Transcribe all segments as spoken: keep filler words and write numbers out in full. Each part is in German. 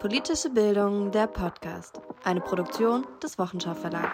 Politische Bildung, der Podcast. Eine Produktion des Wochenschau Verlags.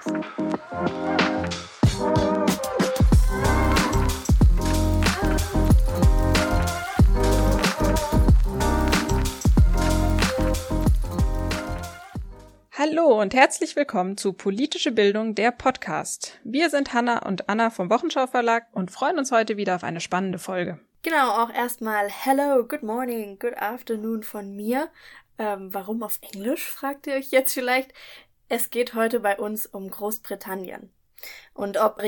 Hallo und herzlich willkommen zu Politische Bildung, der Podcast. Wir sind Hanna und Anna vom Wochenschau Verlag und freuen uns heute wieder auf eine spannende Folge. Genau, auch erstmal Hello, Good Morning, Good Afternoon von mir. Ähm, warum auf Englisch, fragt ihr euch jetzt vielleicht? Es geht heute bei uns um Großbritannien. Und ob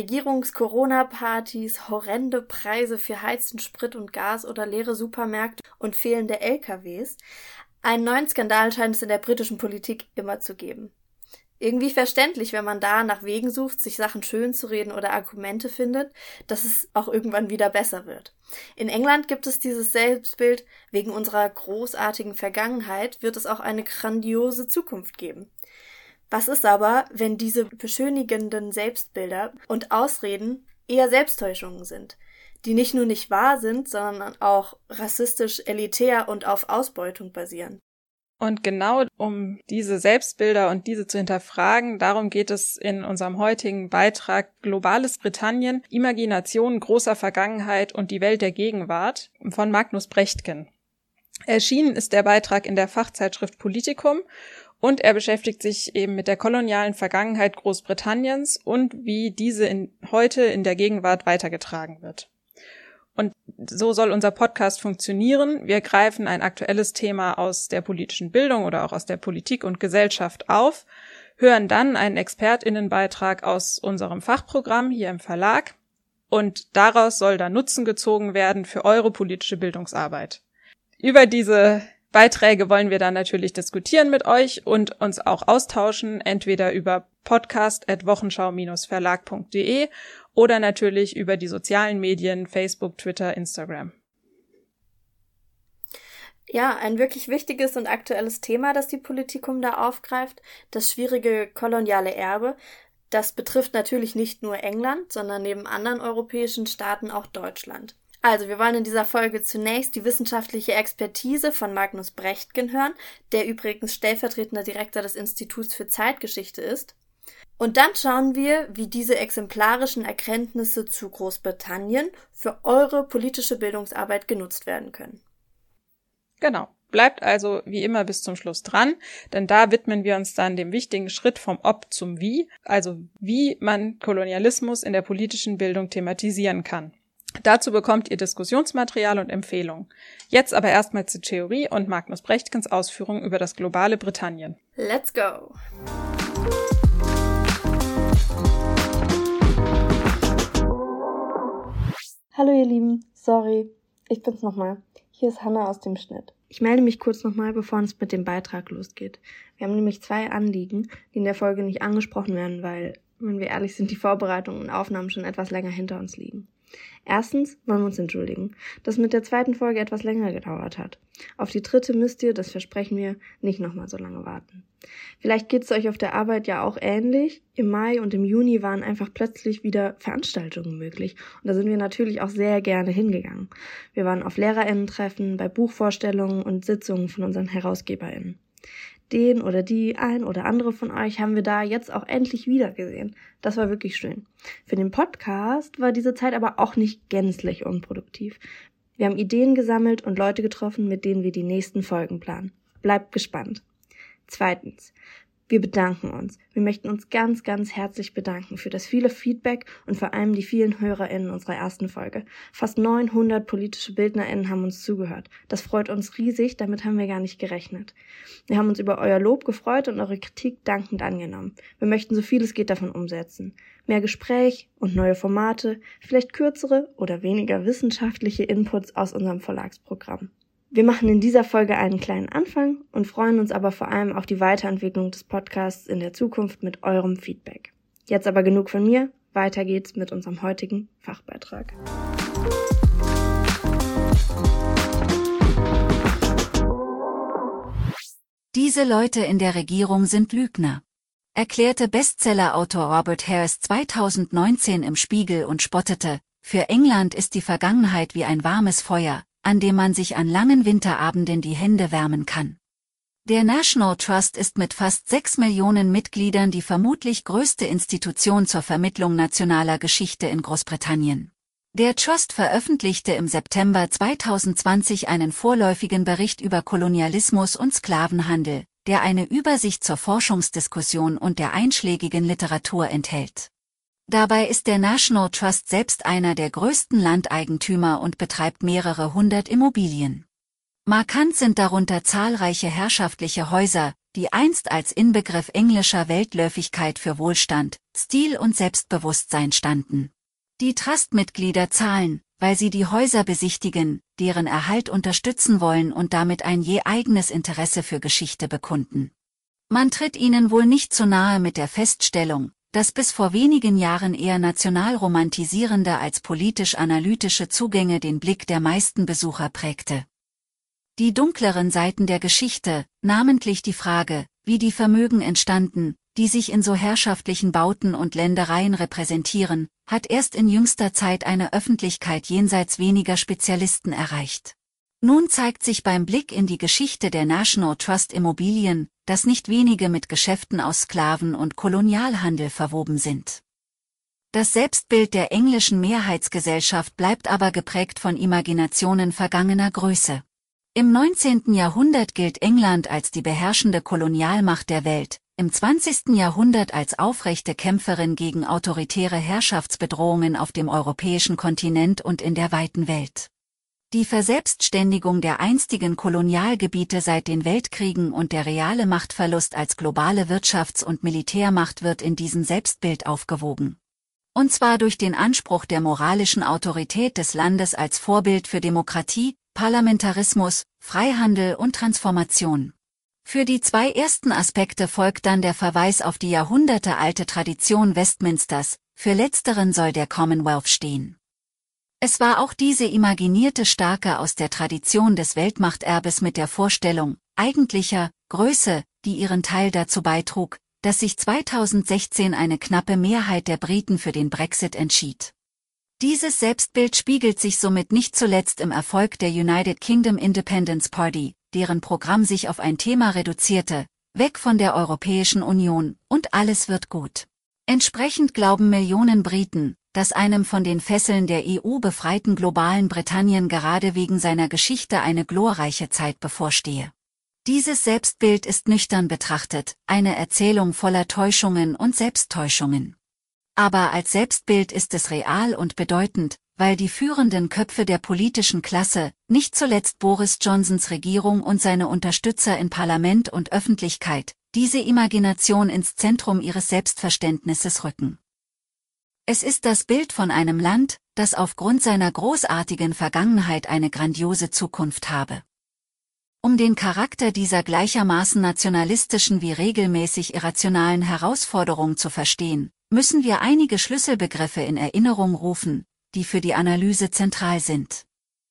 Regierungs-Corona-Partys, horrende Preise für heizen Sprit und Gas oder leere Supermärkte und fehlende L K Ws, einen neuen Skandal scheint es in der britischen Politik immer zu geben. Irgendwie verständlich, wenn man da nach Wegen sucht, sich Sachen schön zu reden oder Argumente findet, dass es auch irgendwann wieder besser wird. In England gibt es dieses Selbstbild, wegen unserer großartigen Vergangenheit wird es auch eine grandiose Zukunft geben. Was ist aber, wenn diese beschönigenden Selbstbilder und Ausreden eher Selbsttäuschungen sind, die nicht nur nicht wahr sind, sondern auch rassistisch, elitär und auf Ausbeutung basieren? Und genau um diese Selbstbilder und diese zu hinterfragen, darum geht es in unserem heutigen Beitrag Globales Britannien, Imagination großer Vergangenheit und die Welt der Gegenwart von Magnus Brechtken. Erschienen ist der Beitrag in der Fachzeitschrift Politikum und er beschäftigt sich eben mit der kolonialen Vergangenheit Großbritanniens und wie diese in, heute in der Gegenwart weitergetragen wird. Und so soll unser Podcast funktionieren. Wir greifen ein aktuelles Thema aus der politischen Bildung oder auch aus der Politik und Gesellschaft auf, hören dann einen ExpertInnenbeitrag aus unserem Fachprogramm hier im Verlag und daraus soll dann Nutzen gezogen werden für eure politische Bildungsarbeit. Über diese Beiträge wollen wir dann natürlich diskutieren mit euch und uns auch austauschen, entweder über podcast at wochenschau verlag punkt de oder natürlich über die sozialen Medien, Facebook, Twitter, Instagram. Ja, ein wirklich wichtiges und aktuelles Thema, das die Politikum da aufgreift, das schwierige koloniale Erbe. Das betrifft natürlich nicht nur England, sondern neben anderen europäischen Staaten auch Deutschland. Also, wir wollen in dieser Folge zunächst die wissenschaftliche Expertise von Magnus Brechtken hören, der übrigens stellvertretender Direktor des Instituts für Zeitgeschichte ist. Und dann schauen wir, wie diese exemplarischen Erkenntnisse zu Großbritannien für eure politische Bildungsarbeit genutzt werden können. Genau. Bleibt also wie immer bis zum Schluss dran, denn da widmen wir uns dann dem wichtigen Schritt vom Ob zum Wie, also wie man Kolonialismus in der politischen Bildung thematisieren kann. Dazu bekommt ihr Diskussionsmaterial und Empfehlungen. Jetzt aber erstmal zur Theorie und Magnus Brechtkens Ausführungen über das globale Britannien. Let's go! Hallo ihr Lieben, sorry, ich bin's nochmal. Hier ist Hanna aus dem Schnitt. Ich melde mich kurz nochmal, bevor es mit dem Beitrag losgeht. Wir haben nämlich zwei Anliegen, die in der Folge nicht angesprochen werden, weil, wenn wir ehrlich sind, die Vorbereitungen und Aufnahmen schon etwas länger hinter uns liegen. Erstens wollen wir uns entschuldigen, dass mit der zweiten Folge etwas länger gedauert hat. Auf die dritte müsst ihr, das versprechen wir, nicht nochmal so lange warten. Vielleicht geht es euch auf der Arbeit ja auch ähnlich. Im Mai und im Juni waren einfach plötzlich wieder Veranstaltungen möglich. Und da sind wir natürlich auch sehr gerne hingegangen. Wir waren auf LehrerInnen-Treffen, bei Buchvorstellungen und Sitzungen von unseren HerausgeberInnen. Den oder die ein oder andere von euch haben wir da jetzt auch endlich wieder gesehen. Das war wirklich schön. Für den Podcast war diese Zeit aber auch nicht gänzlich unproduktiv. Wir haben Ideen gesammelt und Leute getroffen, mit denen wir die nächsten Folgen planen. Bleibt gespannt. Zweitens. Wir bedanken uns. Wir möchten uns ganz, ganz herzlich bedanken für das viele Feedback und vor allem die vielen HörerInnen unserer ersten Folge. Fast neunhundert politische BildnerInnen haben uns zugehört. Das freut uns riesig, damit haben wir gar nicht gerechnet. Wir haben uns über euer Lob gefreut und eure Kritik dankend angenommen. Wir möchten so viel es geht davon umsetzen. Mehr Gespräch und neue Formate, vielleicht kürzere oder weniger wissenschaftliche Inputs aus unserem Verlagsprogramm. Wir machen in dieser Folge einen kleinen Anfang und freuen uns aber vor allem auf die Weiterentwicklung des Podcasts in der Zukunft mit eurem Feedback. Jetzt aber genug von mir, weiter geht's mit unserem heutigen Fachbeitrag. Diese Leute in der Regierung sind Lügner, erklärte Bestsellerautor Robert Harris zweitausendneunzehn im Spiegel und spottete, für England ist die Vergangenheit wie ein warmes Feuer, an dem man sich an langen Winterabenden die Hände wärmen kann. Der National Trust ist mit fast sechs Millionen Mitgliedern die vermutlich größte Institution zur Vermittlung nationaler Geschichte in Großbritannien. Der Trust veröffentlichte im September zweitausendzwanzig einen vorläufigen Bericht über Kolonialismus und Sklavenhandel, der eine Übersicht zur Forschungsdiskussion und der einschlägigen Literatur enthält. Dabei ist der National Trust selbst einer der größten Landeigentümer und betreibt mehrere hundert Immobilien. Markant sind darunter zahlreiche herrschaftliche Häuser, die einst als Inbegriff englischer Weltläufigkeit für Wohlstand, Stil und Selbstbewusstsein standen. Die Trustmitglieder zahlen, weil sie die Häuser besichtigen, deren Erhalt unterstützen wollen und damit ein je eigenes Interesse für Geschichte bekunden. Man tritt ihnen wohl nicht zu nahe mit der Feststellung, dass bis vor wenigen Jahren eher national romantisierende als politisch-analytische Zugänge den Blick der meisten Besucher prägte. Die dunkleren Seiten der Geschichte, namentlich die Frage, wie die Vermögen entstanden, die sich in so herrschaftlichen Bauten und Ländereien repräsentieren, hat erst in jüngster Zeit eine Öffentlichkeit jenseits weniger Spezialisten erreicht. Nun zeigt sich beim Blick in die Geschichte der National Trust Immobilien, dass nicht wenige mit Geschäften aus Sklaven- und Kolonialhandel verwoben sind. Das Selbstbild der englischen Mehrheitsgesellschaft bleibt aber geprägt von Imaginationen vergangener Größe. Im neunzehnten Jahrhundert gilt England als die beherrschende Kolonialmacht der Welt, im zwanzigsten Jahrhundert als aufrechte Kämpferin gegen autoritäre Herrschaftsbedrohungen auf dem europäischen Kontinent und in der weiten Welt. Die Verselbstständigung der einstigen Kolonialgebiete seit den Weltkriegen und der reale Machtverlust als globale Wirtschafts- und Militärmacht wird in diesem Selbstbild aufgewogen. Und zwar durch den Anspruch der moralischen Autorität des Landes als Vorbild für Demokratie, Parlamentarismus, Freihandel und Transformation. Für die zwei ersten Aspekte folgt dann der Verweis auf die jahrhundertealte Tradition Westminsters, für letzteren soll der Commonwealth stehen. Es war auch diese imaginierte Starke aus der Tradition des Weltmachterbes mit der Vorstellung eigentlicher Größe, die ihren Teil dazu beitrug, dass sich zweitausendsechzehn eine knappe Mehrheit der Briten für den Brexit entschied. Dieses Selbstbild spiegelt sich somit nicht zuletzt im Erfolg der United Kingdom Independence Party, deren Programm sich auf ein Thema reduzierte: weg von der Europäischen Union, und alles wird gut. Entsprechend glauben Millionen Briten, dass einem von den Fesseln der E U befreiten globalen Britannien gerade wegen seiner Geschichte eine glorreiche Zeit bevorstehe. Dieses Selbstbild ist nüchtern betrachtet eine Erzählung voller Täuschungen und Selbsttäuschungen. Aber als Selbstbild ist es real und bedeutend, weil die führenden Köpfe der politischen Klasse, nicht zuletzt Boris Johnsons Regierung und seine Unterstützer in Parlament und Öffentlichkeit, diese Imagination ins Zentrum ihres Selbstverständnisses rücken. Es ist das Bild von einem Land, das aufgrund seiner großartigen Vergangenheit eine grandiose Zukunft habe. Um den Charakter dieser gleichermaßen nationalistischen wie regelmäßig irrationalen Herausforderung zu verstehen, müssen wir einige Schlüsselbegriffe in Erinnerung rufen, die für die Analyse zentral sind.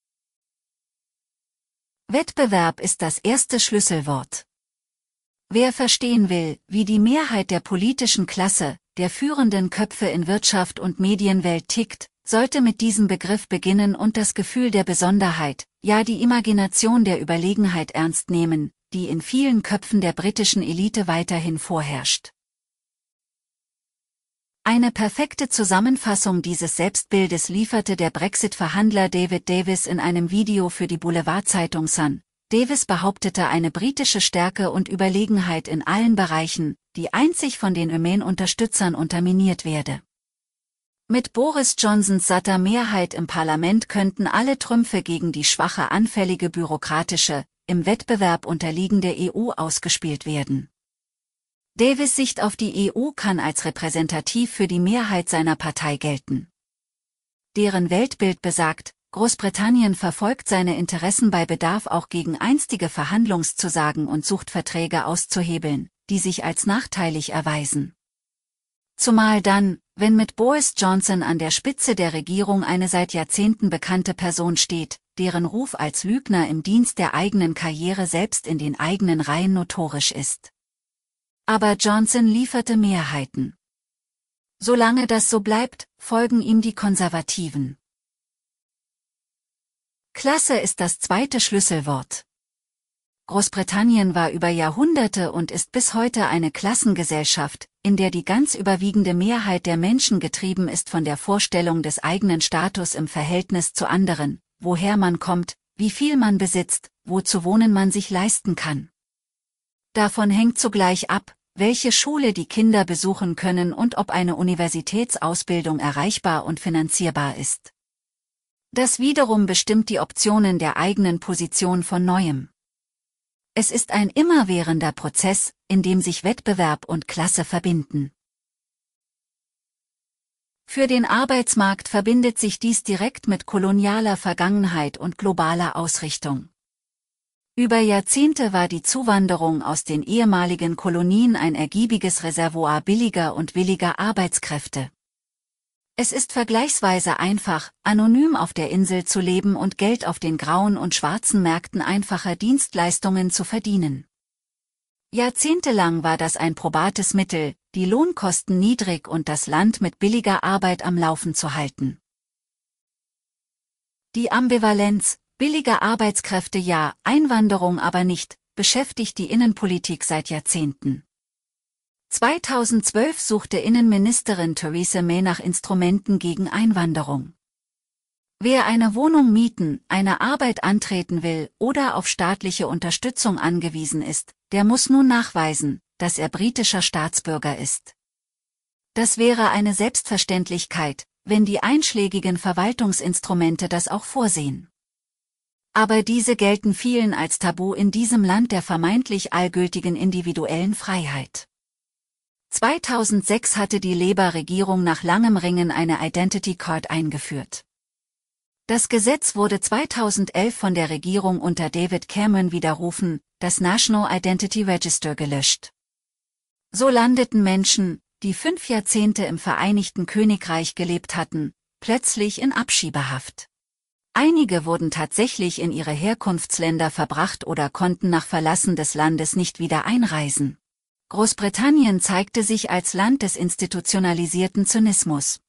Wettbewerb ist das erste Schlüsselwort. Wer verstehen will, wie die Mehrheit der politischen Klasse, der führenden Köpfe in Wirtschaft und Medienwelt tickt, sollte mit diesem Begriff beginnen und das Gefühl der Besonderheit, ja die Imagination der Überlegenheit ernst nehmen, die in vielen Köpfen der britischen Elite weiterhin vorherrscht. Eine perfekte Zusammenfassung dieses Selbstbildes lieferte der Brexit-Verhandler David Davis in einem Video für die Boulevardzeitung Sun. Davis behauptete eine britische Stärke und Überlegenheit in allen Bereichen, die einzig von den Remain-Unterstützern unterminiert werde. Mit Boris Johnsons satter Mehrheit im Parlament könnten alle Trümpfe gegen die schwache, anfällige bürokratische, im Wettbewerb unterliegende E U ausgespielt werden. Davis' Sicht auf die E U kann als repräsentativ für die Mehrheit seiner Partei gelten. Deren Weltbild besagt, Großbritannien verfolgt seine Interessen bei Bedarf auch gegen einstige Verhandlungszusagen und sucht Verträge auszuhebeln, die sich als nachteilig erweisen. Zumal dann, wenn mit Boris Johnson an der Spitze der Regierung eine seit Jahrzehnten bekannte Person steht, deren Ruf als Lügner im Dienst der eigenen Karriere selbst in den eigenen Reihen notorisch ist. Aber Johnson lieferte Mehrheiten. Solange das so bleibt, folgen ihm die Konservativen. Klasse ist das zweite Schlüsselwort. Großbritannien war über Jahrhunderte und ist bis heute eine Klassengesellschaft, in der die ganz überwiegende Mehrheit der Menschen getrieben ist von der Vorstellung des eigenen Status im Verhältnis zu anderen, woher man kommt, wie viel man besitzt, wo zu wohnen man sich leisten kann. Davon hängt zugleich ab, welche Schule die Kinder besuchen können und ob eine Universitätsausbildung erreichbar und finanzierbar ist. Das wiederum bestimmt die Optionen der eigenen Position von Neuem. Es ist ein immerwährender Prozess, in dem sich Wettbewerb und Klasse verbinden. Für den Arbeitsmarkt verbindet sich dies direkt mit kolonialer Vergangenheit und globaler Ausrichtung. Über Jahrzehnte war die Zuwanderung aus den ehemaligen Kolonien ein ergiebiges Reservoir billiger und williger Arbeitskräfte. Es ist vergleichsweise einfach, anonym auf der Insel zu leben und Geld auf den grauen und schwarzen Märkten einfacher Dienstleistungen zu verdienen. Jahrzehntelang war das ein probates Mittel, die Lohnkosten niedrig und das Land mit billiger Arbeit am Laufen zu halten. Die Ambivalenz, billige Arbeitskräfte ja, Einwanderung aber nicht, beschäftigt die Innenpolitik seit Jahrzehnten. zweitausendzwölf suchte Innenministerin Theresa May nach Instrumenten gegen Einwanderung. Wer eine Wohnung mieten, eine Arbeit antreten will oder auf staatliche Unterstützung angewiesen ist, der muss nun nachweisen, dass er britischer Staatsbürger ist. Das wäre eine Selbstverständlichkeit, wenn die einschlägigen Verwaltungsinstrumente das auch vorsehen. Aber diese gelten vielen als Tabu in diesem Land der vermeintlich allgültigen individuellen Freiheit. zweitausendsechs hatte die Labour-Regierung nach langem Ringen eine Identity Card eingeführt. Das Gesetz wurde zweitausendelf von der Regierung unter David Cameron widerrufen, das National Identity Register gelöscht. So landeten Menschen, die fünf Jahrzehnte im Vereinigten Königreich gelebt hatten, plötzlich in Abschiebehaft. Einige wurden tatsächlich in ihre Herkunftsländer verbracht oder konnten nach Verlassen des Landes nicht wieder einreisen. Großbritannien zeigte sich als Land des institutionalisierten Zynismus.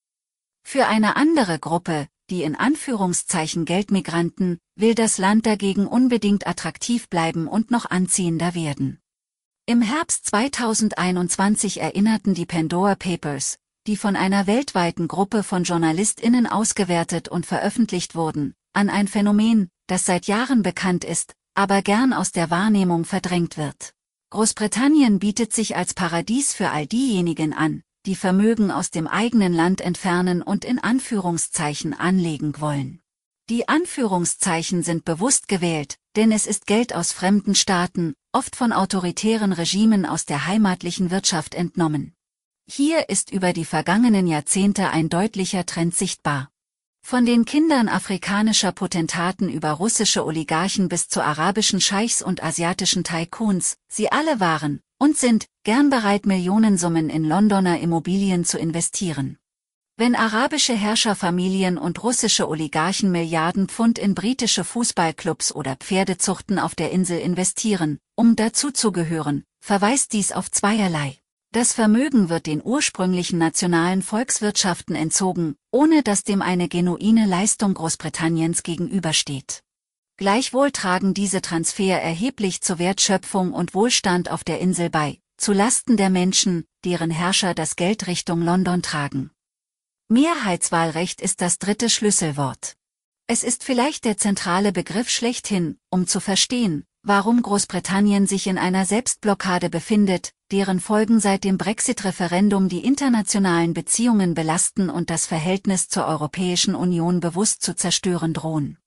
Für eine andere Gruppe, die in Anführungszeichen Geldmigranten, will das Land dagegen unbedingt attraktiv bleiben und noch anziehender werden. Im Herbst zweitausendeinundzwanzig erinnerten die Pandora Papers, die von einer weltweiten Gruppe von JournalistInnen ausgewertet und veröffentlicht wurden, an ein Phänomen, das seit Jahren bekannt ist, aber gern aus der Wahrnehmung verdrängt wird. Großbritannien bietet sich als Paradies für all diejenigen an, die Vermögen aus dem eigenen Land entfernen und in Anführungszeichen anlegen wollen. Die Anführungszeichen sind bewusst gewählt, denn es ist Geld aus fremden Staaten, oft von autoritären Regimen aus der heimatlichen Wirtschaft entnommen. Hier ist über die vergangenen Jahrzehnte ein deutlicher Trend sichtbar. Von den Kindern afrikanischer Potentaten über russische Oligarchen bis zu arabischen Scheichs und asiatischen Tycoons, sie alle waren und sind gern bereit, Millionensummen in Londoner Immobilien zu investieren. Wenn arabische Herrscherfamilien und russische Oligarchen Milliarden Pfund in britische Fußballclubs oder Pferdezuchten auf der Insel investieren, um dazuzugehören, verweist dies auf zweierlei. Das Vermögen wird den ursprünglichen nationalen Volkswirtschaften entzogen, ohne dass dem eine genuine Leistung Großbritanniens gegenübersteht. Gleichwohl tragen diese Transfer erheblich zur Wertschöpfung und Wohlstand auf der Insel bei, zu Lasten der Menschen, deren Herrscher das Geld Richtung London tragen. Mehrheitswahlrecht ist das dritte Schlüsselwort. Es ist vielleicht der zentrale Begriff schlechthin, um zu verstehen, warum Großbritannien sich in einer Selbstblockade befindet, deren Folgen seit dem Brexit-Referendum die internationalen Beziehungen belasten und das Verhältnis zur Europäischen Union bewusst zu zerstören drohen.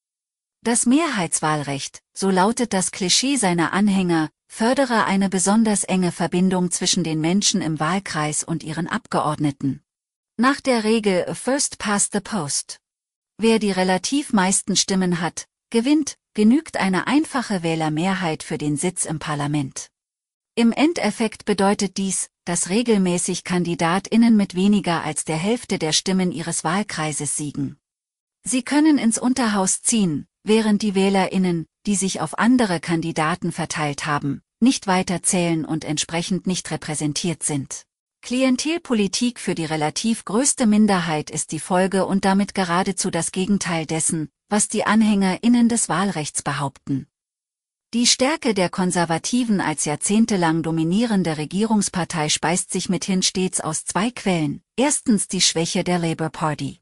Das Mehrheitswahlrecht, so lautet das Klischee seiner Anhänger, fördere eine besonders enge Verbindung zwischen den Menschen im Wahlkreis und ihren Abgeordneten. Nach der Regel First Past the Post. Wer die relativ meisten Stimmen hat, gewinnt, genügt eine einfache Wählermehrheit für den Sitz im Parlament. Im Endeffekt bedeutet dies, dass regelmäßig KandidatInnen mit weniger als der Hälfte der Stimmen ihres Wahlkreises siegen. Sie können ins Unterhaus ziehen, während die WählerInnen, die sich auf andere Kandidaten verteilt haben, nicht weiter zählen und entsprechend nicht repräsentiert sind. Klientelpolitik für die relativ größte Minderheit ist die Folge und damit geradezu das Gegenteil dessen, was die AnhängerInnen des Wahlrechts behaupten. Die Stärke der Konservativen als jahrzehntelang dominierende Regierungspartei speist sich mithin stets aus zwei Quellen. Erstens die Schwäche der Labour Party,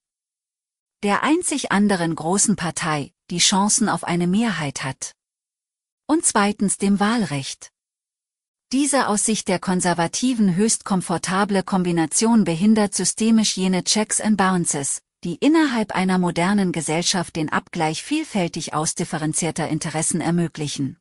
der einzig anderen großen Partei, die Chancen auf eine Mehrheit hat. Und zweitens dem Wahlrecht. Diese aus Sicht der Konservativen höchst komfortable Kombination behindert systemisch jene Checks and Balances, die innerhalb einer modernen Gesellschaft den Abgleich vielfältig ausdifferenzierter Interessen ermöglichen.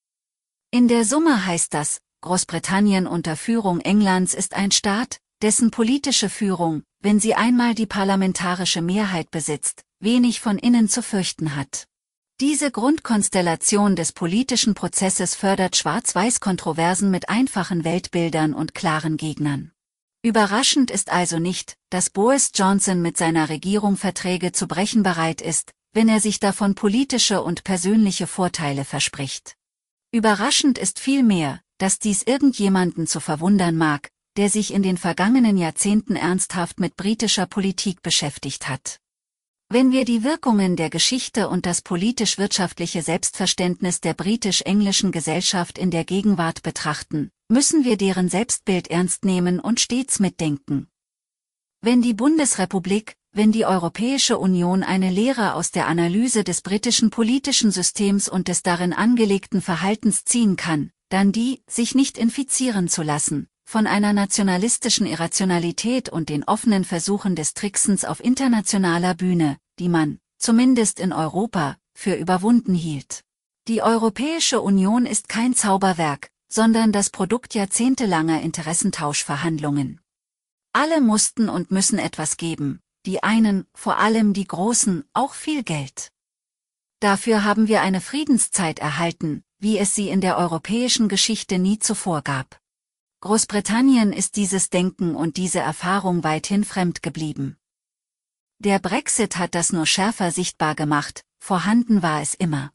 In der Summe heißt das, Großbritannien unter Führung Englands ist ein Staat, dessen politische Führung, wenn sie einmal die parlamentarische Mehrheit besitzt, wenig von innen zu fürchten hat. Diese Grundkonstellation des politischen Prozesses fördert Schwarz-Weiß-Kontroversen mit einfachen Weltbildern und klaren Gegnern. Überraschend ist also nicht, dass Boris Johnson mit seiner Regierung Verträge zu brechen bereit ist, wenn er sich davon politische und persönliche Vorteile verspricht. Überraschend ist vielmehr, dass dies irgendjemanden zu verwundern mag, der sich in den vergangenen Jahrzehnten ernsthaft mit britischer Politik beschäftigt hat. Wenn wir die Wirkungen der Geschichte und das politisch-wirtschaftliche Selbstverständnis der britisch-englischen Gesellschaft in der Gegenwart betrachten, müssen wir deren Selbstbild ernst nehmen und stets mitdenken. Wenn die Bundesrepublik, wenn die Europäische Union eine Lehre aus der Analyse des britischen politischen Systems und des darin angelegten Verhaltens ziehen kann, dann die, sich nicht infizieren zu lassen, von einer nationalistischen Irrationalität und den offenen Versuchen des Tricksens auf internationaler Bühne, die man, zumindest in Europa, für überwunden hielt. Die Europäische Union ist kein Zauberwerk, sondern das Produkt jahrzehntelanger Interessentauschverhandlungen. Alle mussten und müssen etwas geben, die einen, vor allem die Großen, auch viel Geld. Dafür haben wir eine Friedenszeit erhalten, wie es sie in der europäischen Geschichte nie zuvor gab. Großbritannien ist dieses Denken und diese Erfahrung weithin fremd geblieben. Der Brexit hat das nur schärfer sichtbar gemacht, vorhanden war es immer.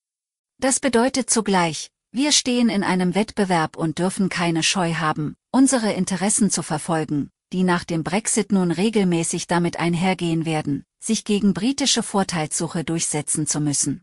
Das bedeutet zugleich, wir stehen in einem Wettbewerb und dürfen keine Scheu haben, unsere Interessen zu verfolgen, die nach dem Brexit nun regelmäßig damit einhergehen werden, sich gegen britische Vorteilssuche durchsetzen zu müssen.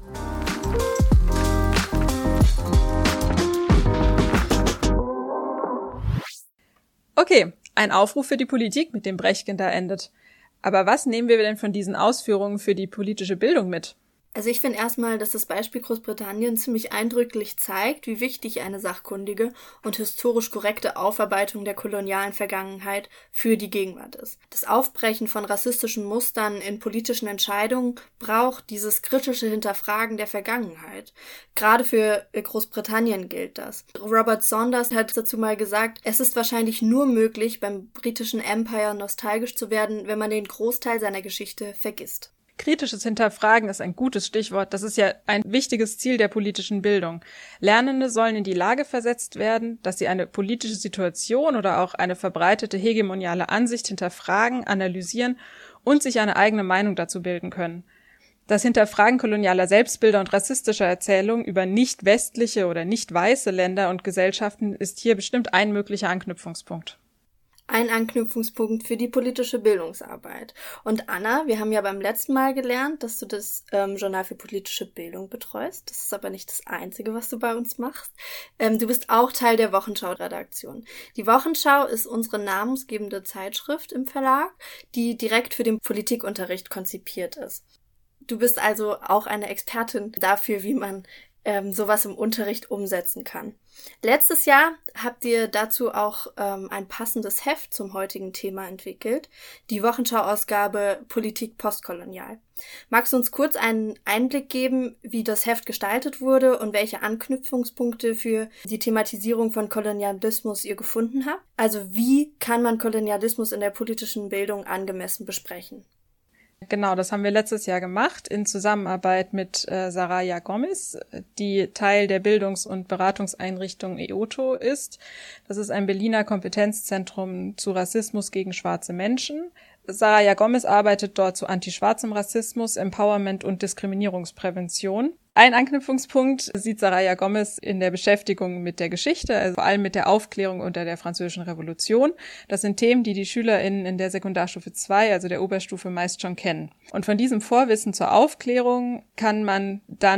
Okay, ein Aufruf für die Politik, mit dem Brechtken da endet. Aber was nehmen wir denn von diesen Ausführungen für die politische Bildung mit? Also ich finde erstmal, dass das Beispiel Großbritannien ziemlich eindrücklich zeigt, wie wichtig eine sachkundige und historisch korrekte Aufarbeitung der kolonialen Vergangenheit für die Gegenwart ist. Das Aufbrechen von rassistischen Mustern in politischen Entscheidungen braucht dieses kritische Hinterfragen der Vergangenheit. Gerade für Großbritannien gilt das. Robert Saunders hat dazu mal gesagt, es ist wahrscheinlich nur möglich, beim britischen Empire nostalgisch zu werden, wenn man den Großteil seiner Geschichte vergisst. Kritisches Hinterfragen ist ein gutes Stichwort. Das ist ja ein wichtiges Ziel der politischen Bildung. Lernende sollen in die Lage versetzt werden, dass sie eine politische Situation oder auch eine verbreitete hegemoniale Ansicht hinterfragen, analysieren und sich eine eigene Meinung dazu bilden können. Das Hinterfragen kolonialer Selbstbilder und rassistischer Erzählungen über nicht westliche oder nicht weiße Länder und Gesellschaften ist hier bestimmt ein möglicher Anknüpfungspunkt. Ein Anknüpfungspunkt für die politische Bildungsarbeit. Und Anna, wir haben ja beim letzten Mal gelernt, dass du das ähm, Journal für politische Bildung betreust. Das ist aber nicht das Einzige, was du bei uns machst. Ähm, du bist auch Teil der Wochenschau-Redaktion. Die Wochenschau ist unsere namensgebende Zeitschrift im Verlag, die direkt für den Politikunterricht konzipiert ist. Du bist also auch eine Expertin dafür, wie man ähm, sowas im Unterricht umsetzen kann. Letztes Jahr habt ihr dazu auch ähm, ein passendes Heft zum heutigen Thema entwickelt, die Wochenschau-Ausgabe Politik postkolonial. Magst du uns kurz einen Einblick geben, wie das Heft gestaltet wurde und welche Anknüpfungspunkte für die Thematisierung von Kolonialismus ihr gefunden habt? Also wie kann man Kolonialismus in der politischen Bildung angemessen besprechen? Genau, das haben wir letztes Jahr gemacht in Zusammenarbeit mit äh, Saraya Gomez, die Teil der Bildungs- und Beratungseinrichtung E O T O ist. Das ist ein Berliner Kompetenzzentrum zu Rassismus gegen schwarze Menschen. Saraya Gomez arbeitet dort zu antischwarzem Rassismus, Empowerment und Diskriminierungsprävention. Ein Anknüpfungspunkt sieht Saraya Gomez in der Beschäftigung mit der Geschichte, also vor allem mit der Aufklärung unter der Französischen Revolution. Das sind Themen, die die SchülerInnen in der Sekundarstufe zwei, also der Oberstufe, meist schon kennen. Und von diesem Vorwissen zur Aufklärung kann man dann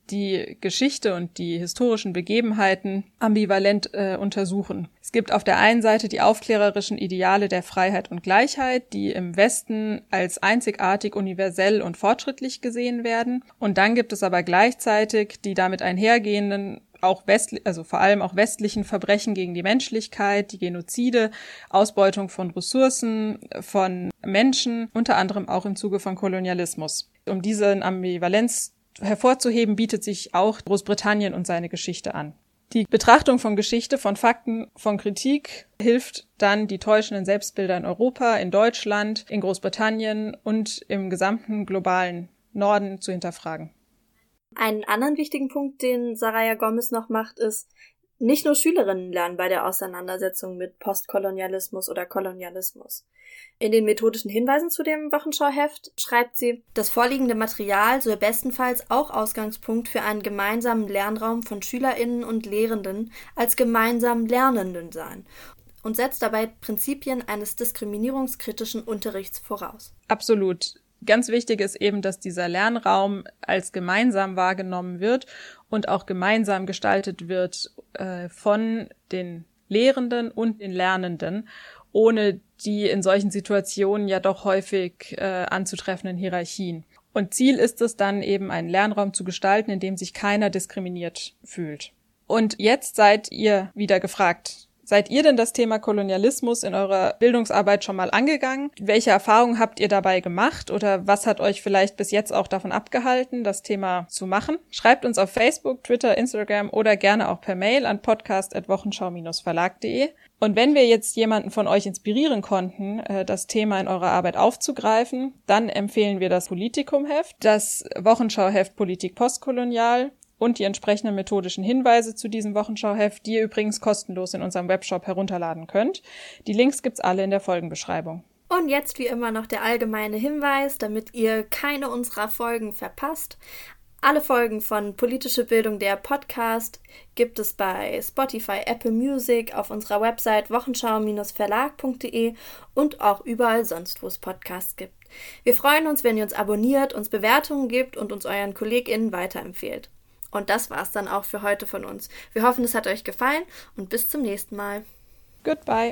die Geschichte und die historischen Begebenheiten ambivalent äh, untersuchen. Es gibt auf der einen Seite die aufklärerischen Ideale der Freiheit und Gleichheit, die im Westen als einzigartig, universell und fortschrittlich gesehen werden. Und dann gibt es aber gleichzeitig die damit einhergehenden auch westli- also vor allem auch westlichen Verbrechen gegen die Menschlichkeit, die Genozide, Ausbeutung von Ressourcen, von Menschen, unter anderem auch im Zuge von Kolonialismus. Um diese Ambivalenz hervorzuheben, bietet sich auch Großbritannien und seine Geschichte an. Die Betrachtung von Geschichte, von Fakten, von Kritik hilft dann, die täuschenden Selbstbilder in Europa, in Deutschland, in Großbritannien und im gesamten globalen Norden zu hinterfragen. Einen anderen wichtigen Punkt, den Saraya Gomez noch macht, ist, nicht nur Schülerinnen lernen bei der Auseinandersetzung mit Postkolonialismus oder Kolonialismus. In den methodischen Hinweisen zu dem Wochenschauheft schreibt sie, das vorliegende Material soll bestenfalls auch Ausgangspunkt für einen gemeinsamen Lernraum von SchülerInnen und Lehrenden als gemeinsam Lernenden sein und setzt dabei Prinzipien eines diskriminierungskritischen Unterrichts voraus. Absolut. Ganz wichtig ist eben, dass dieser Lernraum als gemeinsam wahrgenommen wird und auch gemeinsam gestaltet wird äh, von den Lehrenden und den Lernenden, ohne die in solchen Situationen ja doch häufig äh, anzutreffenden Hierarchien. Und Ziel ist es dann eben, einen Lernraum zu gestalten, in dem sich keiner diskriminiert fühlt. Und jetzt seid ihr wieder gefragt. Seid ihr denn das Thema Kolonialismus in eurer Bildungsarbeit schon mal angegangen? Welche Erfahrungen habt ihr dabei gemacht oder was hat euch vielleicht bis jetzt auch davon abgehalten, das Thema zu machen? Schreibt uns auf Facebook, Twitter, Instagram oder gerne auch per Mail an podcast at wochenschau Bindestrich verlag punkt de. Und wenn wir jetzt jemanden von euch inspirieren konnten, das Thema in eurer Arbeit aufzugreifen, dann empfehlen wir das Politikum-Heft, das Wochenschauheft Politik postkolonial und die entsprechenden methodischen Hinweise zu diesem Wochenschauheft, die ihr übrigens kostenlos in unserem Webshop herunterladen könnt. Die Links gibt's alle in der Folgenbeschreibung. Und jetzt wie immer noch der allgemeine Hinweis, damit ihr keine unserer Folgen verpasst. Alle Folgen von Politische Bildung, der Podcast, gibt es bei Spotify, Apple Music, auf unserer Website wochenschau Bindestrich verlag punkt de und auch überall sonst, wo es Podcasts gibt. Wir freuen uns, wenn ihr uns abonniert, uns Bewertungen gebt und uns euren KollegInnen weiterempfehlt. Und das war's dann auch für heute von uns. Wir hoffen, es hat euch gefallen und bis zum nächsten Mal. Goodbye.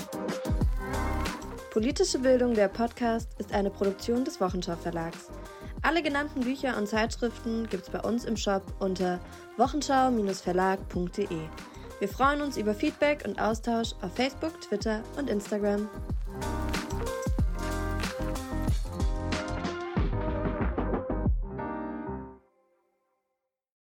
Politische Bildung, der Podcast, ist eine Produktion des Wochenschau Verlags. Alle genannten Bücher und Zeitschriften gibt's bei uns im Shop unter wochenschau Bindestrich verlag punkt de. Wir freuen uns über Feedback und Austausch auf Facebook, Twitter und Instagram.